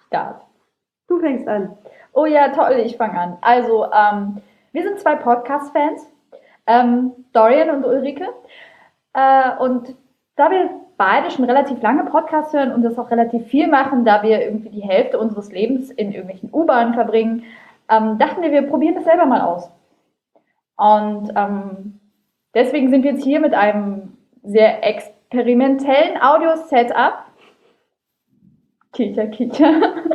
Start. Du fängst an. Oh ja, toll, ich fange an. Also, wir sind zwei Podcast-Fans, Dorian und Ulrike. Und da wir beide schon relativ lange Podcasts hören und das auch relativ viel machen, da wir irgendwie die Hälfte unseres Lebens in irgendwelchen U-Bahnen verbringen, dachten wir probieren das selber mal aus. Und deswegen sind wir jetzt hier mit einem sehr experimentellen Audio-Setup. Kicher, Kicher.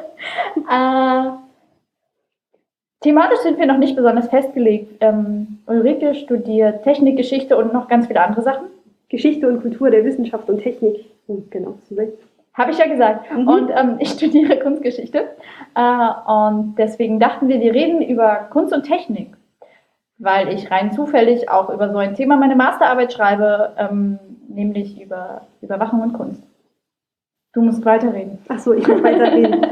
Thematisch sind wir noch nicht besonders festgelegt. Ulrike studiert Technik, Geschichte und noch ganz viele andere Sachen. Geschichte und Kultur der Wissenschaft und Technik. Genau, habe ich ja gesagt. Und ich studiere Kunstgeschichte. Und deswegen dachten wir reden über Kunst und Technik. Weil ich rein zufällig auch über so ein Thema meine Masterarbeit schreibe, nämlich über Überwachung und Kunst. Du musst weiterreden. Ach so, ich muss weiterreden.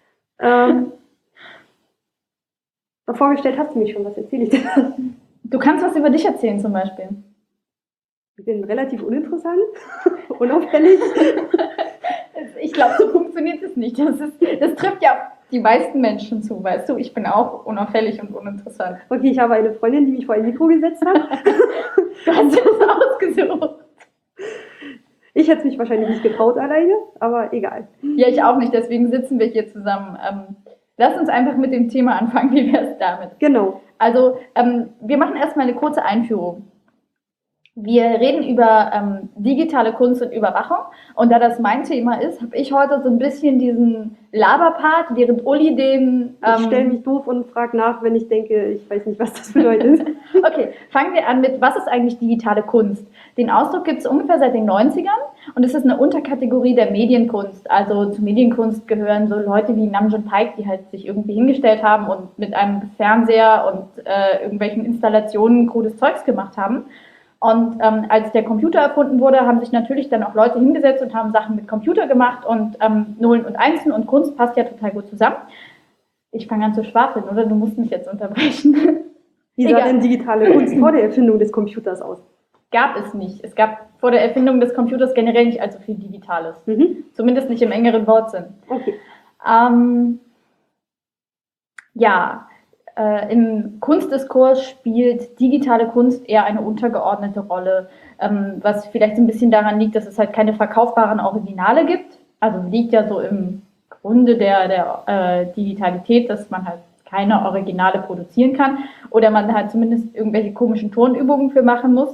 Vorgestellt hast du mich schon, was erzähle ich denn? Du kannst was über dich erzählen zum Beispiel. Ich bin relativ uninteressant, unauffällig. Ich glaube, so funktioniert es nicht. Das trifft ja auf die meisten Menschen zu, weißt du. Ich bin auch unauffällig und uninteressant. Okay, ich habe eine Freundin, die mich vor ein Mikro gesetzt hat. Du hast das ausgesucht. Ich hätte es mich wahrscheinlich nicht getraut alleine, aber egal. Ja, ich auch nicht, deswegen sitzen wir hier zusammen. Lass uns einfach mit dem Thema anfangen, wie wäre es damit? Genau. Also, wir machen erstmal eine kurze Einführung. Wir reden über digitale Kunst und Überwachung. Und da das mein Thema ist, habe ich heute so ein bisschen diesen Laberpart, während Uli den... ich stelle mich doof und frage nach, wenn ich denke, ich weiß nicht, was das bedeutet. Okay, fangen wir an mit, was ist eigentlich digitale Kunst? Den Ausdruck gibt es ungefähr seit den 90ern und es ist eine Unterkategorie der Medienkunst. Also zu Medienkunst gehören so Leute wie Namjoon Paik, die halt sich irgendwie hingestellt haben und mit einem Fernseher und irgendwelchen Installationen krudes Zeugs gemacht haben. Und als der Computer erfunden wurde, haben sich natürlich dann auch Leute hingesetzt und haben Sachen mit Computer gemacht und Nullen und Einsen und Kunst passt ja total gut zusammen. Ich fange an zu schwafeln, oder? Du musst mich jetzt unterbrechen. Wie sah denn digitale Kunst vor der Erfindung des Computers aus? Gab es nicht. Es gab vor der Erfindung des Computers generell nicht allzu viel Digitales. Zumindest nicht im engeren Wortsinn. Okay. Im Kunstdiskurs spielt digitale Kunst eher eine untergeordnete Rolle, was vielleicht so ein bisschen daran liegt, dass es halt keine verkaufbaren Originale gibt. Also liegt ja so im Grunde der Digitalität, dass man halt keine Originale produzieren kann oder man halt zumindest irgendwelche komischen Turnübungen für machen muss.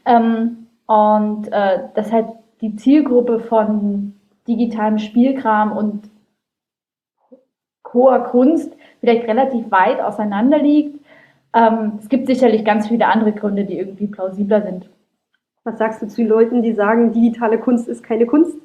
Dass halt die Zielgruppe von digitalem Spielkram und hoher Kunst vielleicht relativ weit auseinander liegt. Es gibt sicherlich ganz viele andere Gründe, die irgendwie plausibler sind. Was sagst du zu Leuten, die sagen, digitale Kunst ist keine Kunst?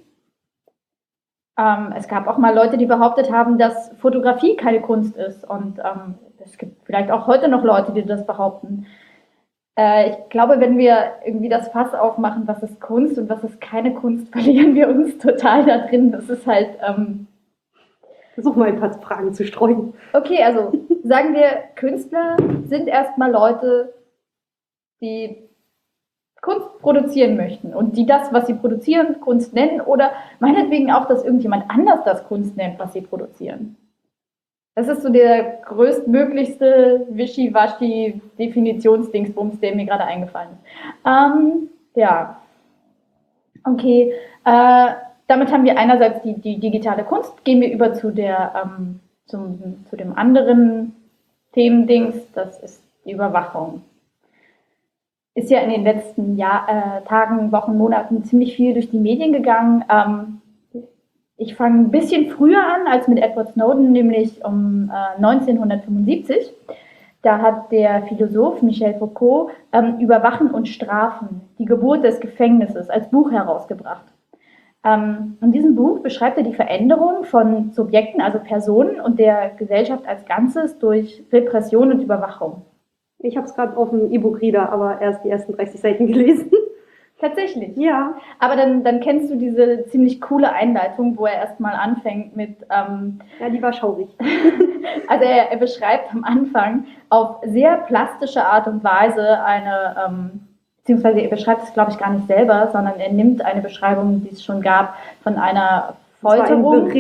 Es gab auch mal Leute, die behauptet haben, dass Fotografie keine Kunst ist. Und es gibt vielleicht auch heute noch Leute, die das behaupten. Ich glaube, wenn wir irgendwie das Fass aufmachen, was ist Kunst und was ist keine Kunst, verlieren wir uns total da drin. Das ist halt... Versuch mal ein paar Fragen zu streuen. Okay, also sagen wir, Künstler sind erstmal Leute, die Kunst produzieren möchten und die das, was sie produzieren, Kunst nennen oder meinetwegen auch, dass irgendjemand anders das Kunst nennt, was sie produzieren. Das ist so der größtmöglichste Wischiwaschi-Definitionsdingsbums, der mir gerade eingefallen ist. Okay, damit haben wir einerseits die digitale Kunst, gehen wir über zu dem anderen Themendings, das ist die Überwachung. Ist ja in den letzten Tagen, Wochen, Monaten ziemlich viel durch die Medien gegangen. Ich fange ein bisschen früher an als mit Edward Snowden, nämlich um 1975. Da hat der Philosoph Michel Foucault Überwachen und Strafen, die Geburt des Gefängnisses, als Buch herausgebracht. In diesem Buch beschreibt er die Veränderung von Subjekten, also Personen und der Gesellschaft als Ganzes durch Repression und Überwachung. Ich habe es gerade auf dem E-Book-Reader, aber erst die ersten 30 Seiten gelesen. Tatsächlich? Ja. Aber dann kennst du diese ziemlich coole Einleitung, wo er erstmal anfängt mit... ja, die war schaurig. Also er beschreibt am Anfang auf sehr plastische Art und Weise beziehungsweise er beschreibt es, glaube ich, gar nicht selber, sondern er nimmt eine Beschreibung, die es schon gab, von einer Folterung. Das war ein Bericht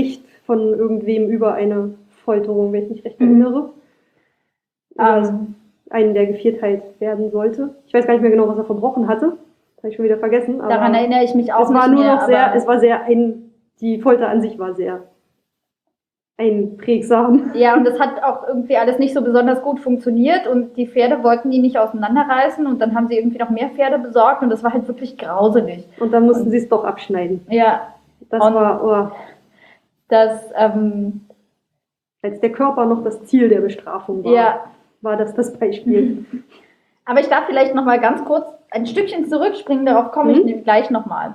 von irgendwem über eine Folterung, wenn ich mich recht erinnere. Also einen, der Gevierteilt werden sollte. Ich weiß gar nicht mehr genau, was er verbrochen hatte. Das habe ich schon wieder vergessen. Aber daran erinnere ich mich auch es war nicht nur mehr. noch sehr, es war sehr die Folter an sich war sehr einprägsam. Ja, und das hat auch irgendwie alles nicht so besonders gut funktioniert und die Pferde wollten die nicht auseinanderreißen und dann haben sie irgendwie noch mehr Pferde besorgt und das war halt wirklich grauselig. Und dann mussten sie es doch abschneiden. Ja. Das war, das, als der Körper noch das Ziel der Bestrafung war, ja. war das Beispiel. Aber ich darf vielleicht noch mal ganz kurz ein Stückchen zurückspringen, darauf komme ich nämlich gleich noch mal.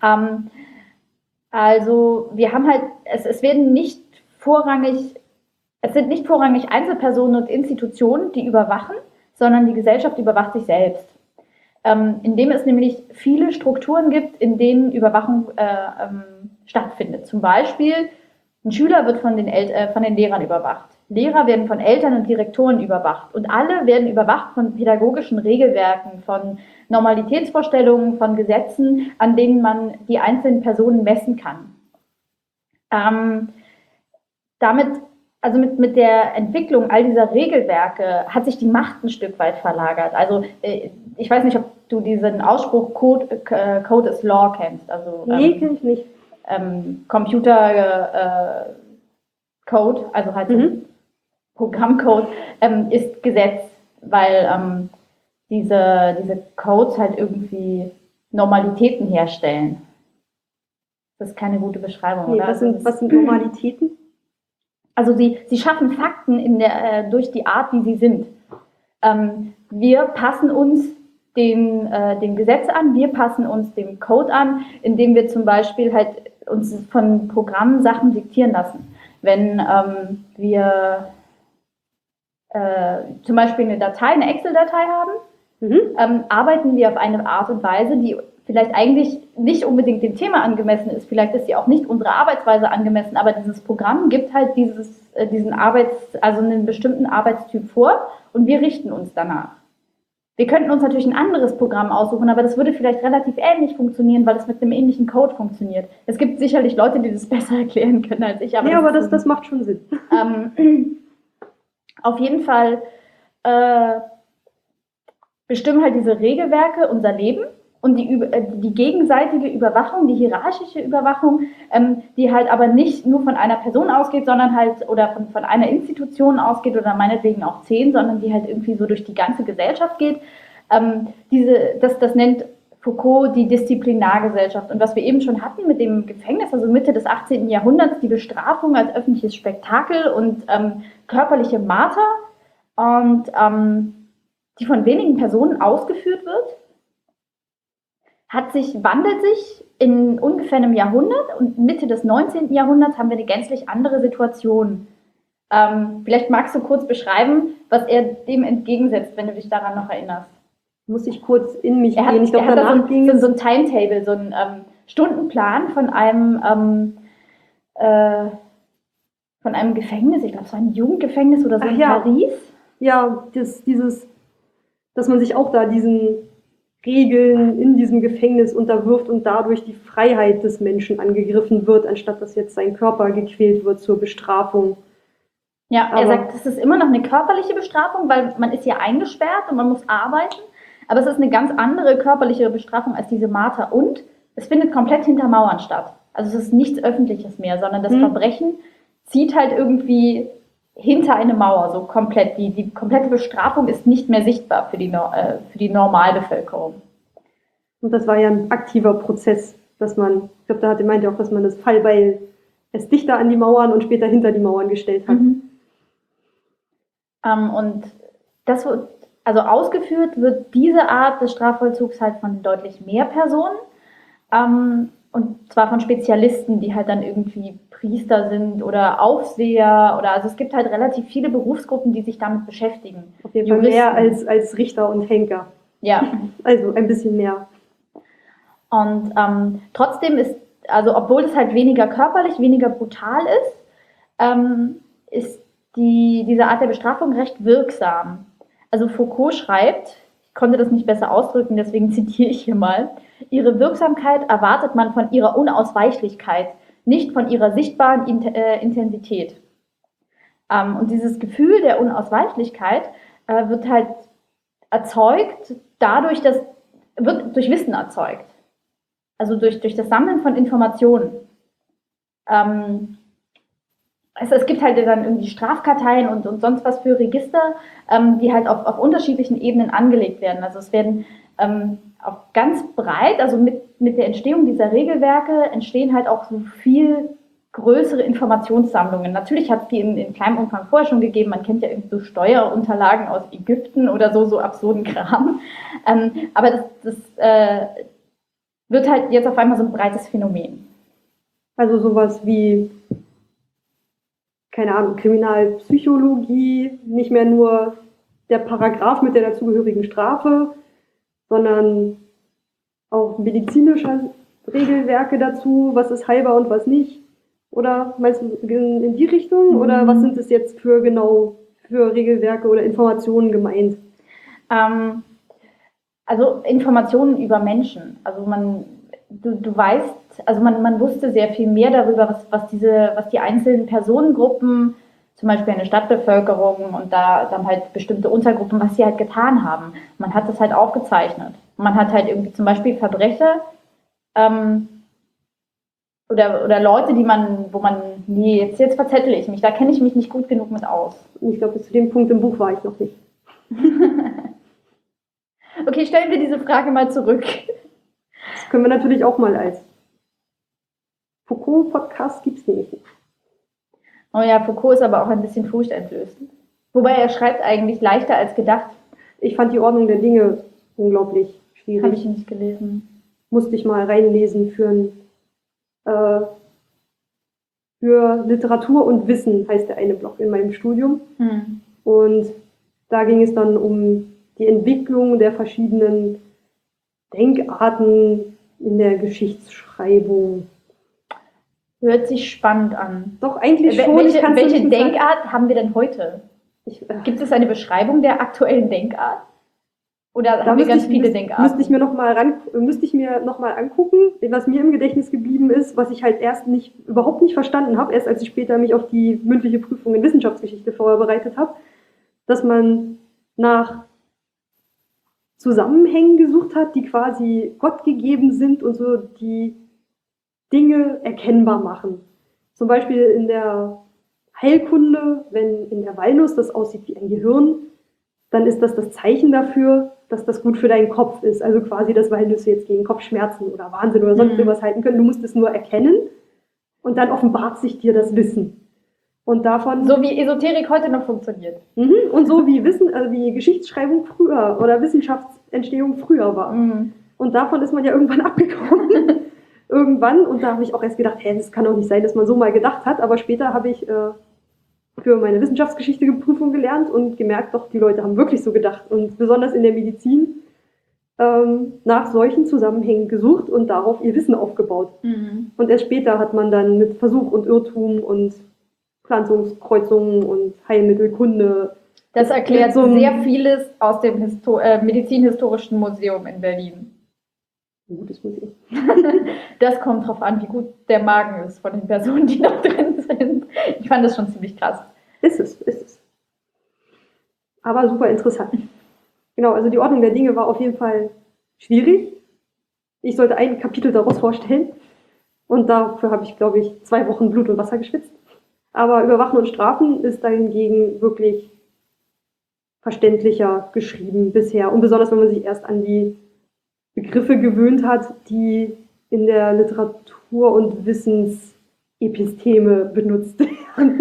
Also wir haben halt, es sind nicht vorrangig Einzelpersonen und Institutionen, die überwachen, sondern die Gesellschaft überwacht sich selbst. Indem es nämlich viele Strukturen gibt, in denen Überwachung stattfindet. Zum Beispiel, ein Schüler wird von den Lehrern überwacht. Lehrer werden von Eltern und Direktoren überwacht. Und alle werden überwacht von pädagogischen Regelwerken, von Normalitätsvorstellungen, von Gesetzen, an denen man die einzelnen Personen messen kann. Mit der Entwicklung all dieser Regelwerke hat sich die Macht ein Stück weit verlagert. Also ich weiß nicht, ob du diesen Ausspruch Code is Law kennst. Also, nee, kenne ich nicht. Computer Code, also halt Programmcode, ist Gesetz, weil diese Codes halt irgendwie Normalitäten herstellen. Das ist keine gute Beschreibung, nee, oder? Was sind Normalitäten? Also sie schaffen Fakten durch die Art, wie sie sind. Wir passen uns dem Gesetz an, wir passen uns dem Code an, indem wir zum Beispiel halt uns von Programmen Sachen diktieren lassen. Wenn wir zum Beispiel eine Excel-Datei haben, arbeiten wir auf eine Art und Weise, die vielleicht eigentlich nicht unbedingt dem Thema angemessen ist. Vielleicht ist sie auch nicht unserer Arbeitsweise angemessen, aber dieses Programm gibt halt einen bestimmten Arbeitstyp vor und wir richten uns danach. Wir könnten uns natürlich ein anderes Programm aussuchen, aber das würde vielleicht relativ ähnlich funktionieren, weil es mit einem ähnlichen Code funktioniert. Es gibt sicherlich Leute, die das besser erklären können als ich. Aber das macht schon Sinn. Auf jeden Fall bestimmen halt diese Regelwerke unser Leben und die gegenseitige Überwachung, die hierarchische Überwachung, die halt aber nicht nur von einer Person ausgeht, sondern halt oder von einer Institution ausgeht oder meinetwegen auch 10, sondern die halt irgendwie so durch die ganze Gesellschaft geht. Das nennt Foucault die Disziplinargesellschaft. Und was wir eben schon hatten mit dem Gefängnis, also Mitte des 18. Jahrhunderts, die Bestrafung als öffentliches Spektakel und körperliche Marter und die von wenigen Personen ausgeführt wird, wandelt sich in ungefähr einem Jahrhundert und Mitte des 19. Jahrhunderts haben wir eine gänzlich andere Situation. Vielleicht magst du kurz beschreiben, was er dem entgegensetzt, wenn du dich daran noch erinnerst. Muss ich kurz in mich gehen? Ich glaube, danach ging so ein Timetable, so ein Stundenplan von einem Gefängnis, ich glaube, es war ein Jugendgefängnis oder so in Paris. Ja, dass man sich auch da diesen Regeln in diesem Gefängnis unterwirft und dadurch die Freiheit des Menschen angegriffen wird, anstatt dass jetzt sein Körper gequält wird zur Bestrafung. Ja, er sagt, es ist immer noch eine körperliche Bestrafung, weil man ist ja eingesperrt und man muss arbeiten, aber es ist eine ganz andere körperliche Bestrafung als diese Marter und es findet komplett hinter Mauern statt. Also es ist nichts Öffentliches mehr, sondern das Verbrechen zieht halt irgendwie hinter eine Mauer, so komplett. Die komplette Bestrafung ist nicht mehr sichtbar für die Normalbevölkerung. Und das war ja ein aktiver Prozess, dass man, ich glaube, da meinte auch, dass man das Fallbeil erst dichter an die Mauern und später hinter die Mauern gestellt hat. Und das wird, also ausgeführt wird diese Art des Strafvollzugs halt von deutlich mehr Personen. Und zwar von Spezialisten, die halt dann irgendwie Priester sind oder Aufseher also es gibt halt relativ viele Berufsgruppen, die sich damit beschäftigen. Auf jeden Fall mehr als Richter und Henker. Ja. Also ein bisschen mehr. Und trotzdem obwohl es halt weniger körperlich, weniger brutal ist diese Art der Bestrafung recht wirksam. Also Foucault schreibt, ich konnte das nicht besser ausdrücken, deswegen zitiere ich hier mal, ihre Wirksamkeit erwartet man von ihrer Unausweichlichkeit. nicht von ihrer sichtbaren Intensität. Und dieses Gefühl der Unausweichlichkeit wird halt erzeugt wird durch Wissen erzeugt. Also durch das Sammeln von Informationen. Es gibt halt dann irgendwie Strafkarteien und sonst was für Register, die halt auf unterschiedlichen Ebenen angelegt werden. Also es werden auch ganz breit, also mit der Entstehung dieser Regelwerke entstehen halt auch so viel größere Informationssammlungen. Natürlich hat es die in kleinem Umfang vorher schon gegeben. Man kennt ja irgendwie so Steuerunterlagen aus Ägypten oder so absurden Kram. Aber das wird halt jetzt auf einmal so ein breites Phänomen. Also sowas wie, keine Ahnung, Kriminalpsychologie, nicht mehr nur der Paragraph mit der dazugehörigen Strafe, sondern auch medizinische Regelwerke dazu, was ist heilbar und was nicht. Oder meinst du in die Richtung? Oder was sind es jetzt für Regelwerke oder Informationen gemeint? Also Informationen über Menschen. Also du weißt, also man wusste sehr viel mehr darüber, was die einzelnen Personengruppen, zum Beispiel eine Stadtbevölkerung und da dann halt bestimmte Untergruppen, was sie halt getan haben. Man hat das halt aufgezeichnet. Man hat halt irgendwie zum Beispiel Verbrecher oder Leute, nee, jetzt verzettel ich mich, da kenne ich mich nicht gut genug mit aus. Ich glaube, bis zu dem Punkt im Buch war ich noch nicht. Okay, stellen wir diese Frage mal zurück. Das können wir natürlich auch mal als Foucault-Podcast, gibt es nämlich nicht. Oh ja, Foucault ist aber auch ein bisschen furchteinflößend. Wobei er schreibt eigentlich leichter als gedacht. Ich fand die Ordnung der Dinge unglaublich schwierig. Habe ich nicht gelesen. Musste ich mal reinlesen für Literatur und Wissen, heißt der eine Blog in meinem Studium. Und da ging es dann um die Entwicklung der verschiedenen Denkarten in der Geschichtsschreibung. Hört sich spannend an. Doch, eigentlich schon. Welche Denkart haben wir denn heute? Gibt es eine Beschreibung der aktuellen Denkart? Oder haben wir ganz viele Denkarten? Müsste ich mir noch mal angucken, was mir im Gedächtnis geblieben ist, was ich halt überhaupt nicht verstanden habe, erst als ich später mich auf die mündliche Prüfung in Wissenschaftsgeschichte vorbereitet habe, dass man nach Zusammenhängen gesucht hat, die quasi Gott gegeben sind und so die Dinge erkennbar machen. Zum Beispiel in der Heilkunde, wenn in der Walnuss das aussieht wie ein Gehirn, dann ist das Zeichen dafür, dass das gut für deinen Kopf ist. Also quasi, dass Walnüsse jetzt gegen Kopfschmerzen oder Wahnsinn oder sonst irgendwas halten können. Du musst es nur erkennen und dann offenbart sich dir das Wissen. Und davon, so wie Esoterik heute noch funktioniert. Und so wie wie Geschichtsschreibung früher oder Wissenschaftsentstehung früher war. Und davon ist man ja irgendwann abgekommen. Und da habe ich auch erst gedacht, das kann doch nicht sein, dass man so mal gedacht hat. Aber später habe ich für meine Wissenschaftsgeschichte-Prüfung gelernt und gemerkt, doch, die Leute haben wirklich so gedacht. Und besonders in der Medizin nach solchen Zusammenhängen gesucht und darauf ihr Wissen aufgebaut. Und erst später hat man dann mit Versuch und Irrtum und Pflanzungskreuzungen und Heilmittelkunde. Das erklärt sehr vieles aus dem Medizinhistorischen Museum in Berlin. Ein gutes Museum. Das kommt drauf an, wie gut der Magen ist von den Personen, die da drin sind. Ich fand das schon ziemlich krass. Ist es. Aber super interessant. Genau, also die Ordnung der Dinge war auf jeden Fall schwierig. Ich sollte ein Kapitel daraus vorstellen. Und dafür habe ich, glaube ich, 2 Wochen Blut und Wasser geschwitzt. Aber Überwachen und Strafen ist dahingegen wirklich verständlicher geschrieben bisher. Und besonders, wenn man sich erst an die Begriffe gewöhnt hat, die in der Literatur- und Wissensepisteme benutzt werden.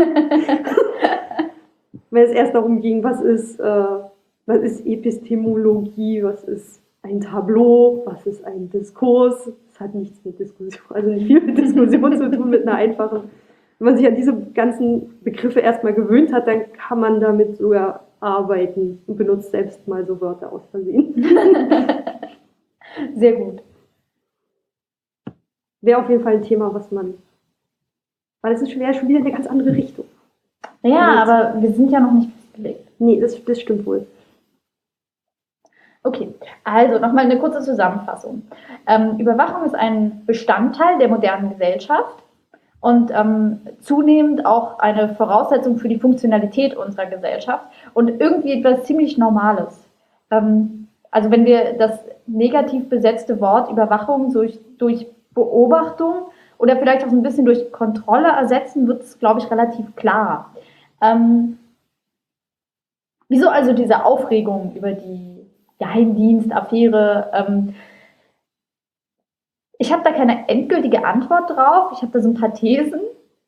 Wenn es erst darum ging, was ist Epistemologie, was ist ein Tableau, was ist ein Diskurs. Das hat nichts mit Diskussion, also nicht viel mit Diskussion zu tun, mit einer einfachen. Wenn man sich an diese ganzen Begriffe erstmal gewöhnt hat, dann kann man damit sogar arbeiten und benutzt selbst mal so Wörter aus Versehen. Sehr gut. Wäre auf jeden Fall ein Thema, weil es ist schon wieder eine ganz andere Richtung. Ja, aber wir sind ja noch nicht festgelegt. Nee, das stimmt wohl. Okay, also nochmal eine kurze Zusammenfassung. Überwachung ist ein Bestandteil der modernen Gesellschaft und zunehmend auch eine Voraussetzung für die Funktionalität unserer Gesellschaft und irgendwie etwas ziemlich Normales. Also wenn wir das negativ besetzte Wort Überwachung durch Beobachtung oder vielleicht auch so ein bisschen durch Kontrolle ersetzen, wird es, glaube ich, relativ klar. Wieso also diese Aufregung über die Geheimdienstaffäre? Ich habe da keine endgültige Antwort drauf. Ich habe da so ein paar Thesen.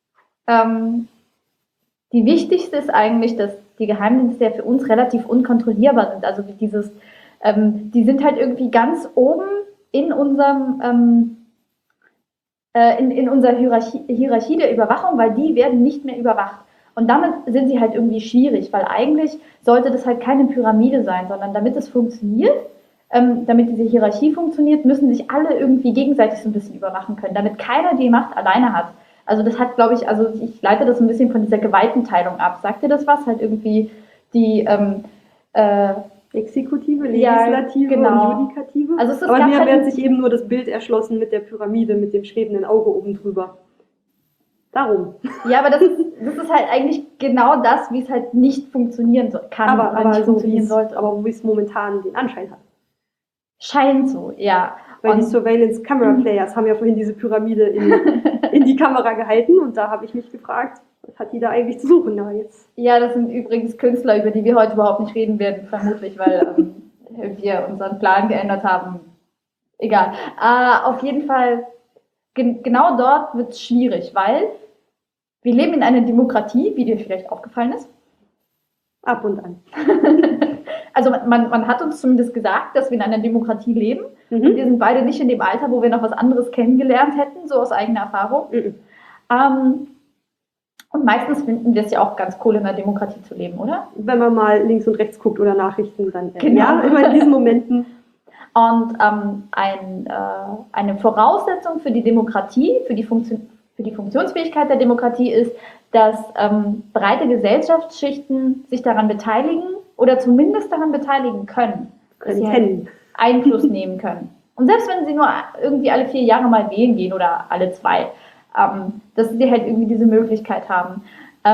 Die wichtigste ist eigentlich, dass die Geheimdienste ja für uns relativ unkontrollierbar sind. Also wie die sind halt irgendwie ganz oben in unserem in unserer Hierarchie der Überwachung, weil die werden nicht mehr überwacht. Und damit sind sie halt irgendwie schwierig, weil eigentlich sollte das halt keine Pyramide sein, sondern damit es funktioniert, damit diese Hierarchie funktioniert, müssen sich alle irgendwie gegenseitig so ein bisschen überwachen können, damit keiner die Macht alleine hat. Also das hat, glaube ich, also ich leite das ein bisschen von dieser Gewaltenteilung ab. Sagt ihr das was? Halt irgendwie die Exekutive, Legislative genau. und Judikative. Also aber mir wird sich eben nur das Bild erschlossen mit der Pyramide, mit dem schwebenden Auge oben drüber. Darum. Ja, aber das ist halt eigentlich genau das, wie es halt nicht funktionieren kann aber nicht so funktionieren sollte. Aber wie es momentan den Anschein hat. Scheint so, ja. Weil die Surveillance Camera Players haben ja vorhin diese Pyramide in die Kamera gehalten und da habe ich mich gefragt, was hat die da eigentlich zu suchen da jetzt? Ja, das sind übrigens Künstler, über die wir heute überhaupt nicht reden werden, vermutlich, weil wir unseren Plan geändert haben. Egal. Auf jeden Fall, genau dort wird es schwierig, weil wir leben in einer Demokratie, wie dir vielleicht aufgefallen ist. Ab und an. Also man hat uns zumindest gesagt, dass wir in einer Demokratie leben. Und wir sind beide nicht in dem Alter, wo wir noch was anderes kennengelernt hätten, so aus eigener Erfahrung. Und meistens finden wir es ja auch ganz cool, in einer Demokratie zu leben, oder? Wenn man mal links und rechts guckt oder Nachrichten, dann genau. Ja, immer in diesen Momenten. Und eine Voraussetzung für die Demokratie, für die Funktionsfähigkeit der Demokratie ist, dass breite Gesellschaftsschichten sich daran beteiligen oder zumindest daran beteiligen können, dass sie halt Einfluss nehmen können. Und selbst wenn sie nur irgendwie alle 4 Jahre mal wählen gehen oder alle 2, dass sie halt irgendwie diese Möglichkeit haben.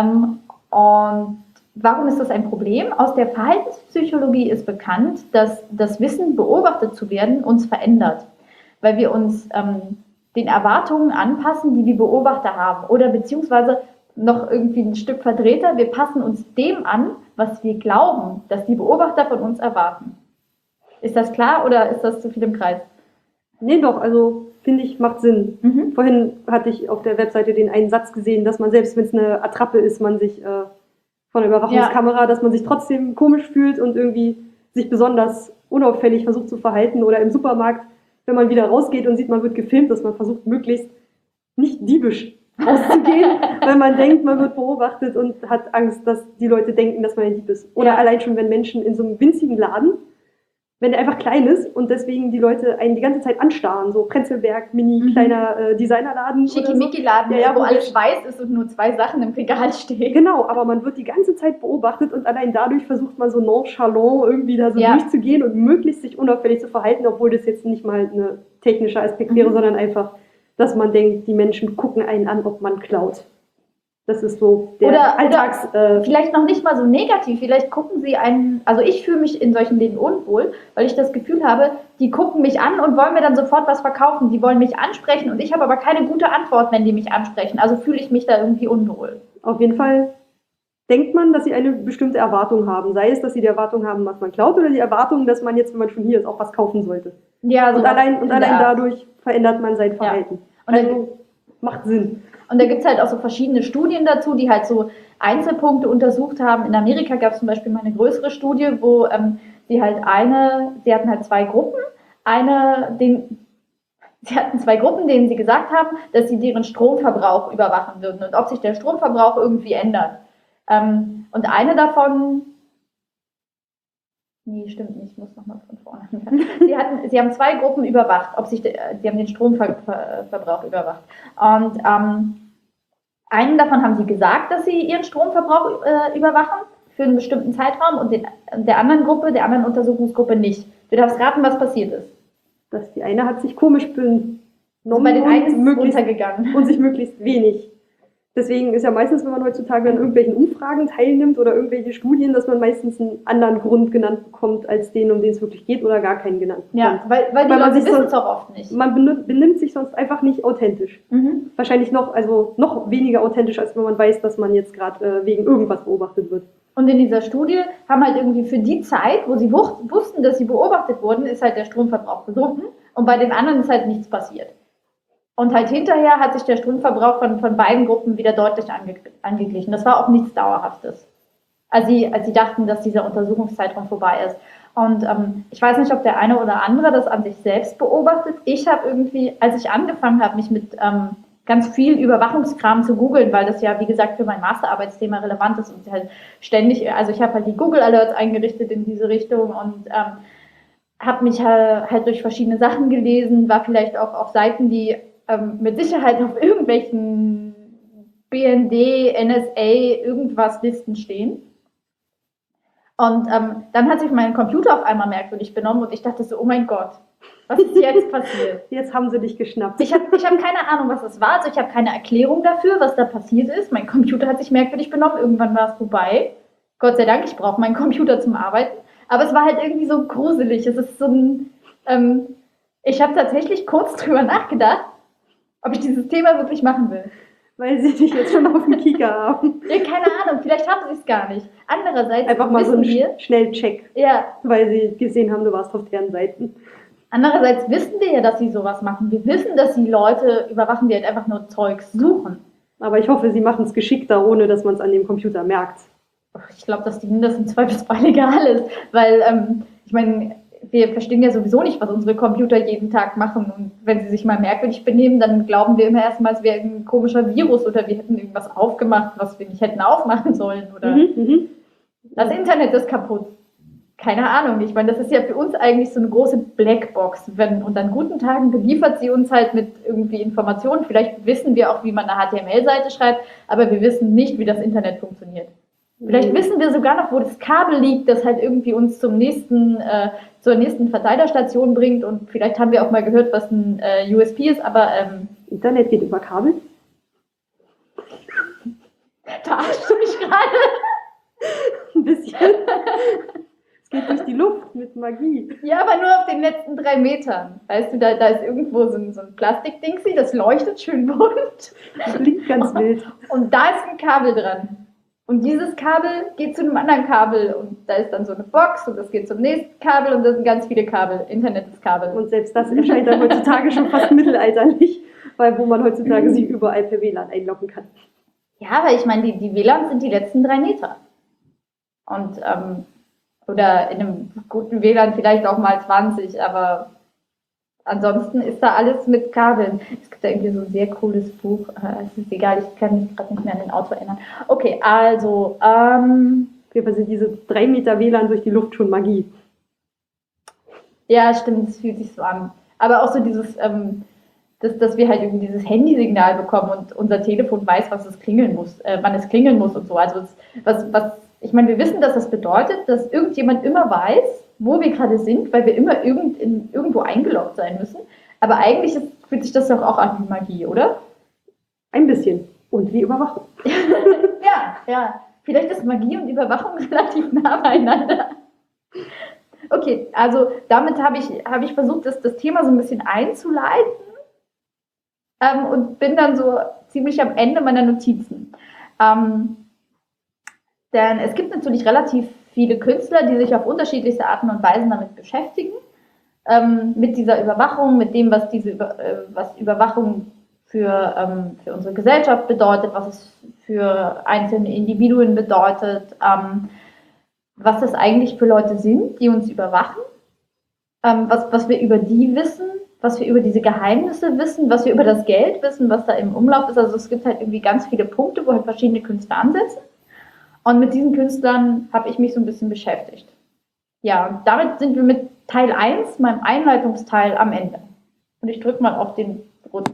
Und warum ist das ein Problem? Aus der Verhaltenspsychologie ist bekannt, dass das Wissen, beobachtet zu werden, uns verändert, weil wir uns den Erwartungen anpassen, die die Beobachter haben oder beziehungsweise noch irgendwie ein Stück verdrehter, wir passen uns dem an, was wir glauben, dass die Beobachter von uns erwarten. Ist das klar oder ist das zu viel im Kreis? Nee, doch, also finde ich, macht Sinn. Vorhin hatte ich auf der Webseite den einen Satz gesehen, dass man selbst, wenn es eine Attrappe ist, man sich von der Überwachungskamera, dass man sich trotzdem komisch fühlt und irgendwie sich besonders unauffällig versucht zu verhalten oder im Supermarkt, wenn man wieder rausgeht und sieht, man wird gefilmt, dass man versucht, möglichst nicht diebisch rauszugehen, weil man denkt, man wird beobachtet und hat Angst, dass die Leute denken, dass man ein Dieb ist. Oder allein schon, wenn Menschen in so einem winzigen Laden, wenn der einfach klein ist und deswegen die Leute einen die ganze Zeit anstarren, so Prenzlberg, kleiner Designerladen. Schickimicki-Laden, wo alles weiß ist und nur 2 Sachen im Regal stehen. Genau, aber man wird die ganze Zeit beobachtet und allein dadurch versucht man so nonchalant irgendwie da so durchzugehen und möglichst sich unauffällig zu verhalten, obwohl das jetzt nicht mal eine technische Aspekt wäre, sondern einfach, dass man denkt, die Menschen gucken einen an, ob man klaut. Das ist so der Alltags... vielleicht noch nicht mal so negativ, vielleicht gucken sie einen... Also ich fühle mich in solchen Läden unwohl, weil ich das Gefühl habe, die gucken mich an und wollen mir dann sofort was verkaufen. Die wollen mich ansprechen und ich habe aber keine gute Antwort, wenn die mich ansprechen. Also fühle ich mich da irgendwie unwohl. Auf jeden Fall denkt man, dass sie eine bestimmte Erwartung haben. Sei es, dass sie die Erwartung haben, was man klaut, oder die Erwartung, dass man jetzt, wenn man schon hier ist, auch was kaufen sollte. Ja, und allein dadurch verändert man sein Verhalten. Und also macht Sinn. Und da gibt es halt auch so verschiedene Studien dazu, die halt so Einzelpunkte untersucht haben. In Amerika gab es zum Beispiel mal eine größere Studie, wo sie hatten halt 2 Gruppen. Sie hatten 2 Gruppen, denen sie gesagt haben, dass sie deren Stromverbrauch überwachen würden und ob sich der Stromverbrauch irgendwie ändert. Und eine davon... Nee, stimmt nicht, ich muss nochmal von vorne anfangen. Sie haben 2 Gruppen überwacht, sie haben den Stromverbrauch überwacht. Und einen davon haben sie gesagt, dass sie ihren Stromverbrauch überwachen für einen bestimmten Zeitraum und der anderen Untersuchungsgruppe nicht. Du darfst raten, was passiert ist. Dass die eine hat sich komisch Also bei den einen ist es möglichst runtergegangen. und sich möglichst wenig. Deswegen ist ja meistens, wenn man heutzutage an irgendwelchen Umfragen teilnimmt oder irgendwelche Studien, dass man meistens einen anderen Grund genannt bekommt, als den, um den es wirklich geht, oder gar keinen genannt bekommt. Ja, weil die man Leute sich wissen sonst- es auch oft nicht. Man benimmt sich sonst einfach nicht authentisch. Mhm. Wahrscheinlich noch weniger authentisch, als wenn man weiß, dass man jetzt gerade wegen irgendwas beobachtet wird. Und in dieser Studie haben halt irgendwie für die Zeit, wo sie wussten, dass sie beobachtet wurden, ist halt der Stromverbrauch gesunken und bei den anderen ist halt nichts passiert. Und halt hinterher hat sich der Stromverbrauch von beiden Gruppen wieder deutlich angeglichen. Das war auch nichts Dauerhaftes. Als sie dachten, dass dieser Untersuchungszeitraum vorbei ist. Und ich weiß nicht, ob der eine oder andere das an sich selbst beobachtet. Ich habe irgendwie, als ich angefangen habe, mich mit ganz viel Überwachungskram zu googeln, weil das ja, wie gesagt, für mein Masterarbeitsthema relevant ist und halt ständig, also ich habe halt die Google Alerts eingerichtet in diese Richtung und habe mich halt durch verschiedene Sachen gelesen, war vielleicht auch auf Seiten, die mit Sicherheit auf irgendwelchen BND, NSA, irgendwas Listen stehen. Und dann hat sich mein Computer auf einmal merkwürdig benommen und ich dachte so, oh mein Gott, was ist jetzt passiert? Jetzt haben sie dich geschnappt. Ich hab keine Ahnung, was das war. Also ich habe keine Erklärung dafür, was da passiert ist. Mein Computer hat sich merkwürdig benommen. Irgendwann war es vorbei. Gott sei Dank, ich brauche meinen Computer zum Arbeiten. Aber es war halt irgendwie so gruselig. Es ist so ein... ich habe tatsächlich kurz drüber nachgedacht, ob ich dieses Thema wirklich machen will. Weil sie dich jetzt schon auf dem Kieker haben. Ja, keine Ahnung, vielleicht haben sie es gar nicht. Andererseits Einfach mal so wissen einen wir... Schnellcheck, Ja, weil sie gesehen haben, du warst auf deren Seiten. andererseits wissen wir ja, dass sie sowas machen. Wir wissen, dass sie Leute überwachen, die halt einfach nur Zeugs suchen. Aber ich hoffe, sie machen es geschickter, ohne dass man es an dem Computer merkt. Ich glaube, dass denen das im Zweifelsfall egal ist, weil, ich meine, wir verstehen ja sowieso nicht, was unsere Computer jeden Tag machen und wenn sie sich mal merkwürdig benehmen, dann glauben wir immer erstmal, es wäre ein komischer Virus oder wir hätten irgendwas aufgemacht, was wir nicht hätten aufmachen sollen oder das Internet ist kaputt. Keine Ahnung, ich meine, das ist ja für uns eigentlich so eine große Blackbox. Und an guten Tagen beliefert sie uns halt mit irgendwie Informationen. Vielleicht wissen wir auch, wie man eine HTML-Seite schreibt, aber wir wissen nicht, wie das Internet funktioniert. Vielleicht wissen wir sogar noch, wo das Kabel liegt, das halt irgendwie uns zur nächsten Verteilerstation bringt. Und vielleicht haben wir auch mal gehört, was ein USP ist, aber Internet geht über Kabel. verarschst du mich gerade? Ein bisschen. Es geht durch die Luft mit Magie. Ja, aber nur auf den letzten 3 Metern. Weißt du, da ist irgendwo so ein Plastikdingsi, das leuchtet schön bunt. Das liegt ganz wild. Und da ist ein Kabel dran. Und dieses Kabel geht zu einem anderen Kabel und da ist dann so eine Box und das geht zum nächsten Kabel und da sind ganz viele Kabel. Internet ist Kabel. Und selbst das erscheint dann heutzutage schon fast mittelalterlich, weil wo man heutzutage sich überall per WLAN einloggen kann. Ja, aber ich meine, die WLANs sind die letzten 3 Meter. Und, oder in einem guten WLAN vielleicht auch mal 20, aber ansonsten ist da alles mit Kabeln. Es gibt da irgendwie so ein sehr cooles Buch. Es ist egal, ich kann mich gerade nicht mehr an den Autor erinnern. Okay, also, Auf jeden Fall sind diese 3 Meter WLAN durch die Luft schon Magie. ja, stimmt, es fühlt sich so an. Aber auch so dieses, dass wir halt irgendwie dieses Handysignal bekommen und unser Telefon weiß, was es klingeln muss, wann es klingeln muss und so. Also ich meine, wir wissen, dass das bedeutet, dass irgendjemand immer weiß, wo wir gerade sind, weil wir immer irgendwo eingeloggt sein müssen. Aber eigentlich fühlt sich das doch auch an wie Magie, oder? Ein bisschen. Und wie Überwachung. Ja. Vielleicht ist Magie und Überwachung relativ nah beieinander. Okay, also damit habe ich versucht, das Thema so ein bisschen einzuleiten und bin dann so ziemlich am Ende meiner Notizen. Denn es gibt natürlich relativ viele Künstler, die sich auf unterschiedlichste Arten und Weisen damit beschäftigen, mit dieser Überwachung, mit dem, was was Überwachung für unsere Gesellschaft bedeutet, was es für einzelne Individuen bedeutet, was das eigentlich für Leute sind, die uns überwachen, was wir über die wissen, was wir über diese Geheimnisse wissen, was wir über das Geld wissen, was da im Umlauf ist. Also es gibt halt irgendwie ganz viele Punkte, wo halt verschiedene Künstler ansetzen. Und mit diesen Künstlern habe ich mich so ein bisschen beschäftigt. Ja, und damit sind wir mit Teil 1, meinem Einleitungsteil, am Ende. Und ich drücke mal auf den